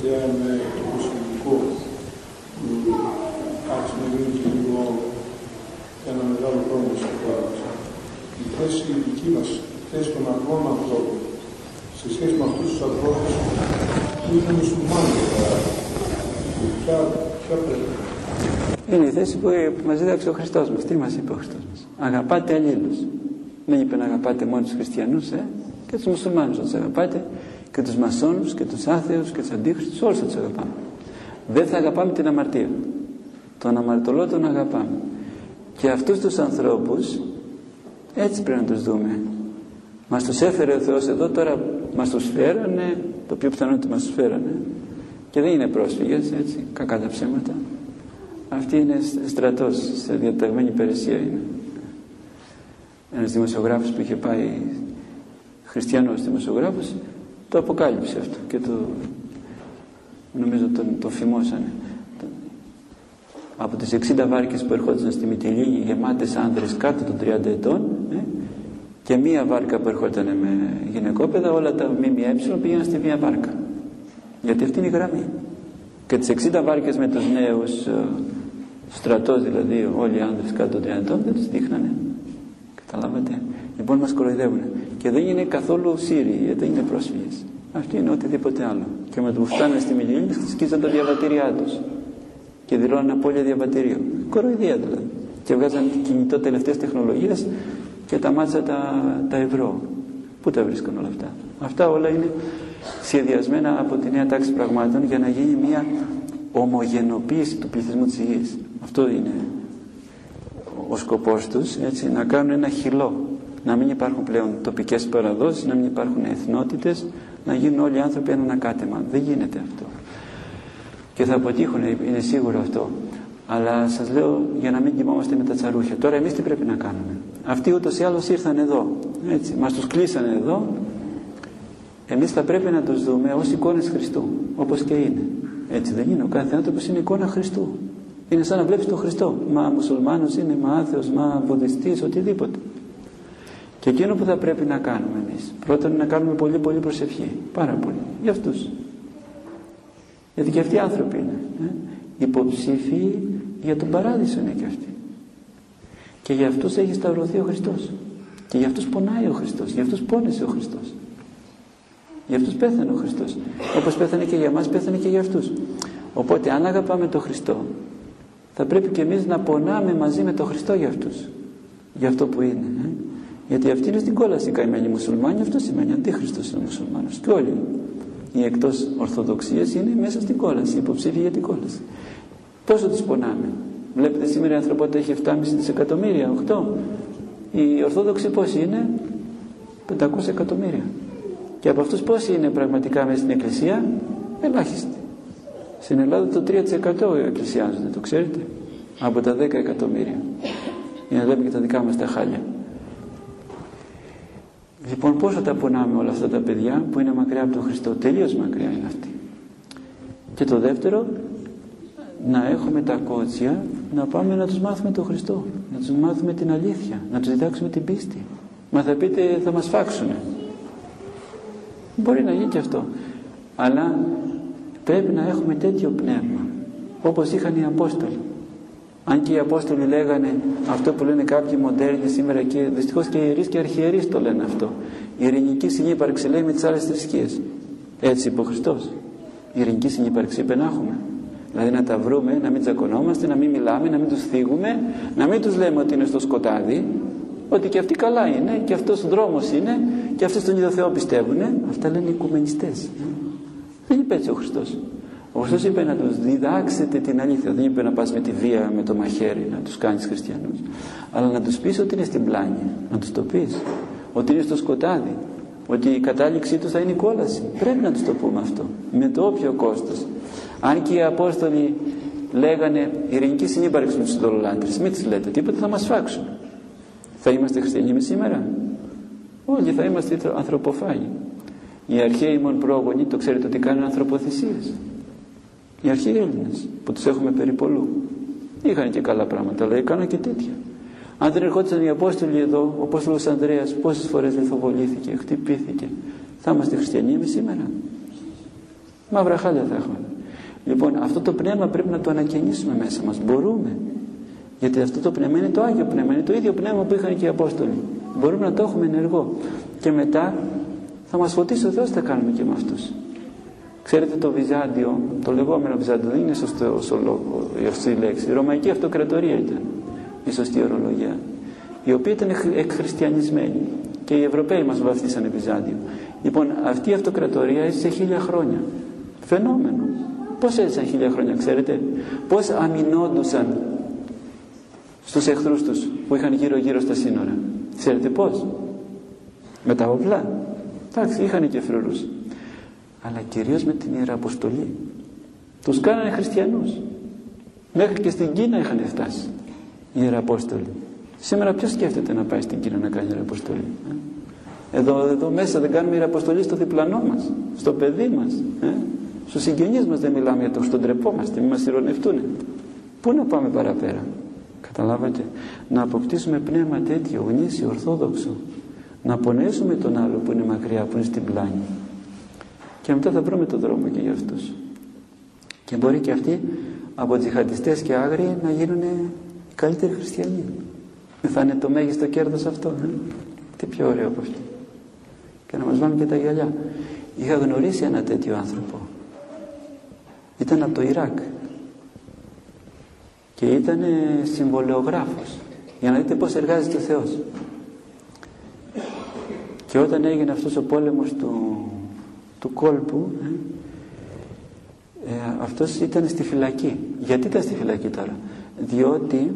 συνδέαμε το προσωπικό που άρχισε να γίνει και λίγο ένα μεγάλο πρόβλημα στο χώρο. Η θέση δική μας, η θέση των απλών ανθρώπων, σε σχέση με αυτούς τους ανθρώπους που είναι μουσουλμάνοι, ποια πρέπει. Είναι η θέση που μας δίδαξε ο Χριστός μας. Τι μας είπε ο Χριστός μας? Αγαπάτε αλλήλους. Δεν είπε να αγαπάτε μόνο τους χριστιανούς, και τους μουσουλμάνους να τους αγαπάτε, και τους μασόνους και τους άθεους και τους αντίχριστους, όλους θα τους αγαπάμε. Δεν θα αγαπάμε την αμαρτία. Τον αμαρτωλό τον αγαπάμε. Και αυτούς τους ανθρώπους έτσι πρέπει να τους δούμε. Μας τους έφερε ο Θεός εδώ, τώρα μας τους φέρανε, το πιο πιθανό ότι μας τους φέρανε, και δεν είναι πρόσφυγες, έτσι, κακά τα ψέματα. Αυτή είναι στρατός, σε διαταγμένη υπηρεσία είναι. Ένας δημοσιογράφος που είχε πάει, χριστιανός δημοσιογράφος, το αποκάλυψε αυτό και νομίζω τον φημώσανε. Από τις 60 βάρκες που ερχόντουσαν στη Μυτιλήνη γεμάτες άνδρες κάτω των 30 ετών, και μία βάρκα που ερχόταν με γυναικόπαιδα, όλα τα ΜΜΕ πήγαιναν στη μία βάρκα. Γιατί αυτή είναι η γραμμή. Και τις 60 βάρκες με τους νέους, στρατός δηλαδή, όλοι οι άνδρες κάτω των 30 ετών, δεν τους δείχνανε. Καταλάβατε? Λοιπόν, μας κοροϊδεύουν. Και δεν είναι καθόλου Σύριοι, δεν είναι πρόσφυγες. Αυτοί είναι οτιδήποτε άλλο. Και με το που φτάνουν στη Μυτιλήνη, σκίζαν τα διαβατήριά τους και δηλώνουν απώλεια διαβατηρίου. Κοροϊδία δηλαδή. Και βγάζαν κινητό τελευταίες τεχνολογίες και τα μάτσα τα ευρώ. Πού τα βρίσκουν όλα αυτά? Αυτά όλα είναι σχεδιασμένα από τη νέα τάξη πραγμάτων για να γίνει μια ομογενοποίηση του πληθυσμού της γης. Αυτό είναι ο σκοπός τους, έτσι, να κάνουν ένα χυλό. Να μην υπάρχουν πλέον τοπικές παραδόσεις, να μην υπάρχουν εθνότητες, να γίνουν όλοι οι άνθρωποι ένα ανακάτεμα. Δεν γίνεται αυτό. Και θα αποτύχουν, είναι σίγουρο αυτό. Αλλά σας λέω για να μην κοιμόμαστε με τα τσαρούχια. Τώρα εμείς τι πρέπει να κάνουμε? Αυτοί ούτως ή άλλως ήρθαν εδώ, έτσι, μας τους κλείσανε εδώ. Εμείς θα πρέπει να τους δούμε ως εικόνες Χριστού, όπως και είναι. Έτσι δεν είναι? Ο κάθε άνθρωπος είναι εικόνα Χριστού. Είναι σαν να βλέπεις τον Χριστό. Μα μουσουλμάνος είναι, μα άθεος, μα βουδιστής, οτιδήποτε. Και εκείνο που θα πρέπει να κάνουμε εμείς, πρώτον να κάνουμε πολύ πολύ προσευχή. Πάρα πολύ. Για αυτούς. Γιατί και αυτοί οι άνθρωποι είναι. Υποψήφιοι για τον παράδεισο είναι και αυτοί. Και για αυτούς έχει σταυρωθεί ο Χριστός. Και για αυτούς πονάει ο Χριστός. Για αυτούς πόνεσε ο Χριστός. Για αυτούς πέθανε ο Χριστός. Όπως πέθανε και για μας, πέθανε και για αυτούς. Οπότε αν αγαπάμε τον Χριστό, θα πρέπει και εμείς να πονάμε μαζί με τον Χριστό για αυτούς. Για αυτό που είναι. Γιατί αυτοί είναι στην κόλαση καημένοι μουσουλμάνοι, αυτό σημαίνει αντίχριστος είναι ο μουσουλμάνος. Και όλοι οι εκτός Ορθοδοξίας είναι μέσα στην κόλαση, υποψήφιοι για την κόλαση. Πόσο τους πονάμε? Βλέπετε σήμερα η ανθρωπότητα έχει 7,5 δισεκατομμύρια, 8. Οι Ορθόδοξοι πόσοι είναι? 500 εκατομμύρια. Και από αυτούς πόσοι είναι πραγματικά μέσα στην Εκκλησία? Ελάχιστοι. Στην Ελλάδα το 3% εκκλησιάζονται, το ξέρετε? Από τα 10 εκατομμύρια. Για να λέμε και τα δικά μας τα χάλια. Λοιπόν, πόσο τα πονάμε όλα αυτά τα παιδιά που είναι μακριά από τον Χριστό? Τελείως μακριά είναι αυτοί. Και το δεύτερο, να έχουμε τα κότσια να πάμε να τους μάθουμε τον Χριστό, να τους μάθουμε την αλήθεια, να τους διδάξουμε την πίστη. Μα θα πείτε θα μας φάξουνε. Μπορεί να γίνει και αυτό. Αλλά πρέπει να έχουμε τέτοιο πνεύμα όπως είχαν οι Απόστολοι. Αν και οι Απόστολοι λέγανε αυτό που λένε κάποιοι μοντέρνοι σήμερα, και δυστυχώς και οι ιερείς και αρχιερείς το λένε αυτό, η ειρηνική συνύπαρξη λέει με τις άλλες θρησκείες. Έτσι είπε ο Χριστός. Η ειρηνική συνύπαρξη είπε να έχουμε. Δηλαδή να τα βρούμε, να μην τσακωνόμαστε, να μην μιλάμε, να μην τους θίγουμε, να μην τους λέμε ότι είναι στο σκοτάδι, ότι και αυτοί καλά είναι και αυτός ο δρόμος είναι και αυτοί στον ίδιο Θεό πιστεύουν. Αυτά λένε οι οικουμενιστές. Δεν είπε έτσι ο Χριστός. Ο Χριστός είπε να τους διδάξετε την αλήθεια. Δεν είπε να πας με τη βία, με το μαχαίρι να τους κάνεις χριστιανούς, αλλά να τους πεις ότι είναι στην πλάνη, να τους το πεις ότι είναι στο σκοτάδι, ότι η κατάληξή τους θα είναι η κόλαση. Πρέπει να τους το πούμε αυτό με το όποιο κόστος. Αν και οι Απόστολοι λέγανε ειρηνική συνύπαρξη με τους ειδωλολάτρες, μην τις λέτε τίποτα, θα μας φάξουν. Θα είμαστε χριστιανοί εμείς σήμερα? Όλοι θα είμαστε ανθρωποφάγοι. Οι αρχαίοι μον πρόγονοι, το ξέρετε ότι κάνουν ανθρωποθυσίες. Οι αρχαίοι Έλληνες που τους έχουμε περιπολού είχαν και καλά πράγματα, αλλά έκαναν και τέτοια. Αν δεν ερχόντουσαν οι Απόστολοι εδώ, ο Απόστολος Ανδρέας πόσες φορές λιθοβολήθηκε, χτυπήθηκε, θα είμαστε χριστιανοί εμείς σήμερα? Μαύρα χάλια θα έχουμε. Λοιπόν, αυτό το πνεύμα πρέπει να το ανακαινήσουμε μέσα μας. Μπορούμε. Γιατί αυτό το πνεύμα είναι το Άγιο Πνεύμα, είναι το ίδιο πνεύμα που είχαν και οι Απόστολοι. Μπορούμε να το έχουμε ενεργό. Και μετά θα μας φωτίσει ο Θεός, θα κάνουμε και με αυτούς. Ξέρετε, το Βυζάντιο, το λεγόμενο Βυζάντιο, δεν είναι σωστή λέξη. Η Ρωμαϊκή Αυτοκρατορία ήταν η σωστή ορολογία, η οποία ήταν εκχριστιανισμένη. Και οι Ευρωπαίοι μας βαφτίσανε Βυζάντιο. Λοιπόν, αυτή η αυτοκρατορία έζησε 1000 χρόνια. Φαινόμενο. Πώς έζησαν 1000 χρόνια, ξέρετε? Πώς αμυνόντουσαν στους εχθρούς τους που είχαν γύρω-γύρω στα σύνορα? Ξέρετε πώς? Με τα όπλα. Εντάξει, είχαν και φρουρούς. Αλλά κυρίως με την Ιεραποστολή. Τους κάνανε χριστιανούς. Μέχρι και στην Κίνα είχαν φτάσει οι Ιεραπόστολοι. Σήμερα ποιος σκέφτεται να πάει στην Κίνα να κάνει Ιεραποστολή? Εδώ μέσα δεν κάνουμε Ιεραποστολή στο διπλανό μας, στο παιδί μας, στους συγγενείς μας δεν μιλάμε για το, στον τρεπόμαστε, μην μας ειρωνευτούν. Πού να πάμε παραπέρα? Καταλάβατε? Να αποκτήσουμε πνεύμα τέτοιο, γνήσιο, ορθόδοξο. Να πονέσουμε τον άλλο που είναι μακριά, που είναι στην πλάνη. Και μετά θα βρούμε τον δρόμο και για αυτούς. Και μπορεί και αυτοί από τζιχαντιστές και άγριοι να γίνουν οι καλύτεροι χριστιανοί. Θα είναι το μέγιστο κέρδος αυτό. Τι πιο ωραίο από αυτό. Και να μας βάλουν και τα γυαλιά. Είχα γνωρίσει ένα τέτοιο άνθρωπο. Ήταν από το Ιράκ. Και ήταν συμβολεογράφος. Για να δείτε πώς εργάζεται ο Θεός. Και όταν έγινε αυτός ο πόλεμος του κόλπου, αυτός ήταν στη φυλακή. Γιατί ήταν στη φυλακή τώρα? Διότι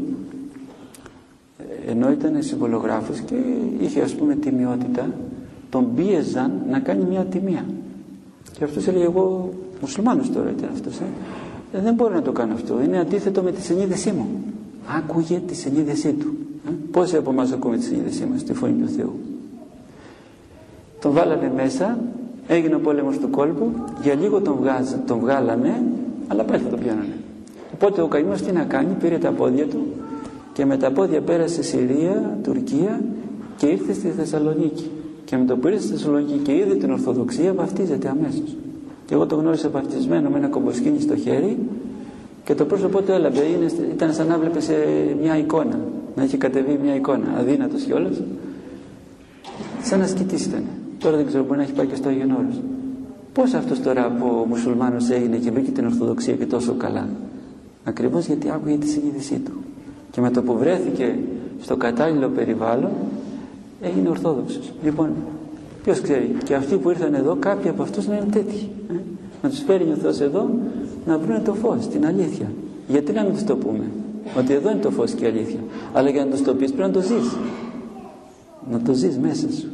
ενώ ήταν συμβολογράφος και είχε, ας πούμε, τιμιότητα, τον πίεζαν να κάνει μια τιμία. Και αυτός έλεγε, εγώ μουσουλμάνος τώρα ήταν αυτός, δεν μπορώ να το κάνω αυτό, είναι αντίθετο με τη συνείδησή μου. Άκουγε τη συνείδησή του. Πόσοι από εμάς ακούμε τη συνείδησή μας, τη φωνή του Θεού? Τον βάλανε μέσα, έγινε ο πόλεμος του κόλπου, για λίγο τον βγάλανε, αλλά πάλι θα τον πιάνανε. Οπότε ο καημός τι να κάνει? Πήρε τα πόδια του και με τα πόδια πέρασε Συρία, Τουρκία και ήρθε στη Θεσσαλονίκη. Και με το που ήρθε στη Θεσσαλονίκη και είδε την Ορθοδοξία, βαφτίζεται αμέσως. Και εγώ το γνώρισα βαφτισμένο με ένα κομποσκίνη στο χέρι και το πρόσωπό του έλαβε. Ήταν σαν να βλέπει σε μια εικόνα. Να είχε κατεβεί μια εικόνα. Αδύνατος κιόλας. Σαν να σκητής ήταν. Τώρα δεν ξέρω, μπορεί να έχει πάει και στο Άγιον Όρος. Πώς αυτός τώρα από μουσουλμάνος έγινε και βρήκε την Ορθοδοξία και τόσο καλά? Ακριβώς γιατί άκουγε τη συνείδησή του. Και με το που βρέθηκε στο κατάλληλο περιβάλλον έγινε Ορθόδοξος. Λοιπόν, ποιος ξέρει, και αυτοί που ήρθαν εδώ, κάποιοι από αυτούς να είναι τέτοιοι. Να τους φέρει ο Θεός εδώ να βρουν το φως, την αλήθεια. Γιατί να μην τους το πούμε? Ότι εδώ είναι το φως και η αλήθεια. Αλλά για να τους το πεις πρέπει να το ζεις. Να το ζεις μέσα σου.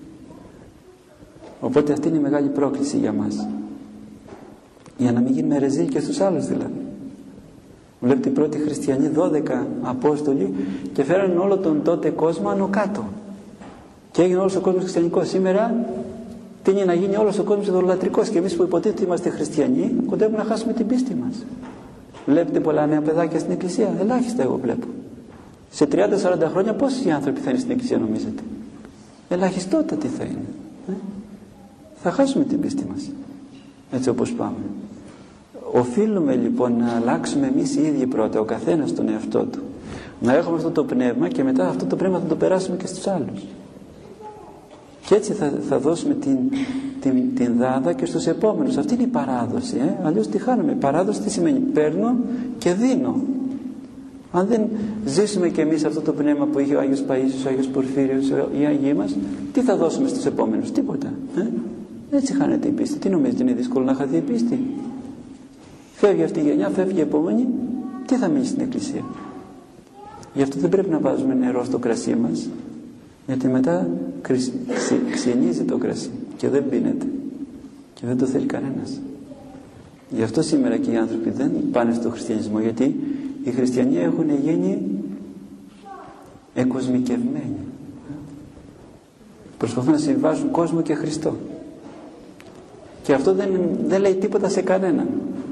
Οπότε αυτή είναι η μεγάλη πρόκληση για μας. Για να μην γίνουμε ρεζίλ και στους άλλους δηλαδή. Βλέπετε οι πρώτοι χριστιανοί 12 Απόστολοι και φέραν όλο τον τότε κόσμο άνω κάτω. Και έγινε όλος ο κόσμος χριστιανικός. Σήμερα τι είναι να γίνει όλος ο κόσμος ειδωλολατρικός και εμείς που υποτίθεται είμαστε χριστιανοί κοντεύουμε να χάσουμε την πίστη μας. Βλέπετε πολλά νέα παιδάκια στην εκκλησία? Ελάχιστα εγώ βλέπω. Σε 30-40 χρόνια πόσοι άνθρωποι θα είναι στην εκκλησία νομίζετε? Ελαχιστότατοι θα είναι. Θα χάσουμε την πίστη μας έτσι όπως πάμε. Οφείλουμε λοιπόν να αλλάξουμε εμείς οι ίδιοι πρώτα, ο καθένας τον εαυτό του, να έχουμε αυτό το πνεύμα και μετά αυτό το πνεύμα θα το περάσουμε και στους άλλους. Και έτσι θα δώσουμε την δάδα και στους επόμενους. Αυτή είναι η παράδοση. Αλλιώς τι χάνουμε? Παράδοση τι σημαίνει? Παίρνω και δίνω. Αν δεν ζήσουμε και εμείς αυτό το πνεύμα που είχε ο Άγιος Παΐσιος, ο Άγιος Πορφύριος, οι Άγιοι μας, τι θα δώσουμε στους επόμενους? Τίποτα. Έτσι χάνεται η πίστη. Τι νομίζετε, είναι δύσκολο να χαθεί η πίστη? Φεύγει αυτή η γενιά, φεύγει η επόμενη, τι θα μείνει στην εκκλησία? Γι' αυτό δεν πρέπει να βάζουμε νερό στο κρασί μας, γιατί μετά ξενίζει το κρασί και δεν πίνεται και δεν το θέλει κανένας. Γι' αυτό σήμερα και οι άνθρωποι δεν πάνε στο χριστιανισμό, γιατί οι χριστιανοί έχουν γίνει εκοσμικευμένοι. Προσπαθούν να συμβάσουν κόσμο και Χριστό. Και αυτό δεν λέει τίποτα σε κανέναν.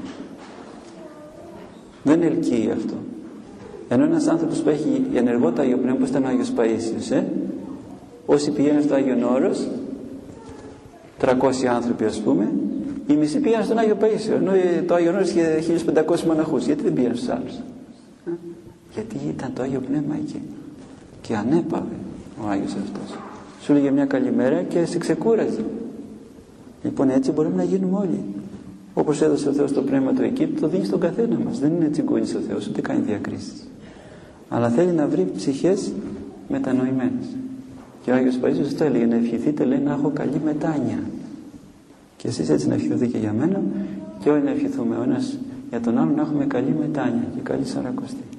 Δεν ελκύει αυτό. Ενώ ένας άνθρωπος που έχει ενεργό το Άγιο Πνεύμα, όπως ήταν ο Άγιος Παΐσιος, όσοι πηγαίνουν στο Άγιον Όρος, 300 άνθρωποι ας πούμε, Οι μισοί πήγαν στον Άγιο Παΐσιο, ενώ το Άγιο Όρος είχε 1500 μοναχούς. Γιατί δεν πήγαν στους άλλους? Γιατί ήταν το Άγιο Πνεύμα εκεί και ανέπαυε ο Άγιος αυτός. Σου έλεγε μια καλημέρα και σε ξεκούραζε. Λοιπόν, έτσι μπορούμε να γίνουμε όλοι. Όπως έδωσε ο Θεός το πνεύμα του εκεί, το δίνει στον καθένα μας. Δεν είναι τσιγκούνης ο Θεός, ούτε κάνει διακρίσεις. Αλλά θέλει να βρει ψυχές μετανοημένες. Και ο Άγιος Παΐσιος το έλεγε, να ευχηθείτε, λέει, να έχω καλή μετάνοια. Και εσείς έτσι να ευχηθείτε και για μένα, και όλοι να ευχηθούμε ο ένας για τον άλλον, να έχουμε καλή μετάνοια και καλή Σαρακοστή.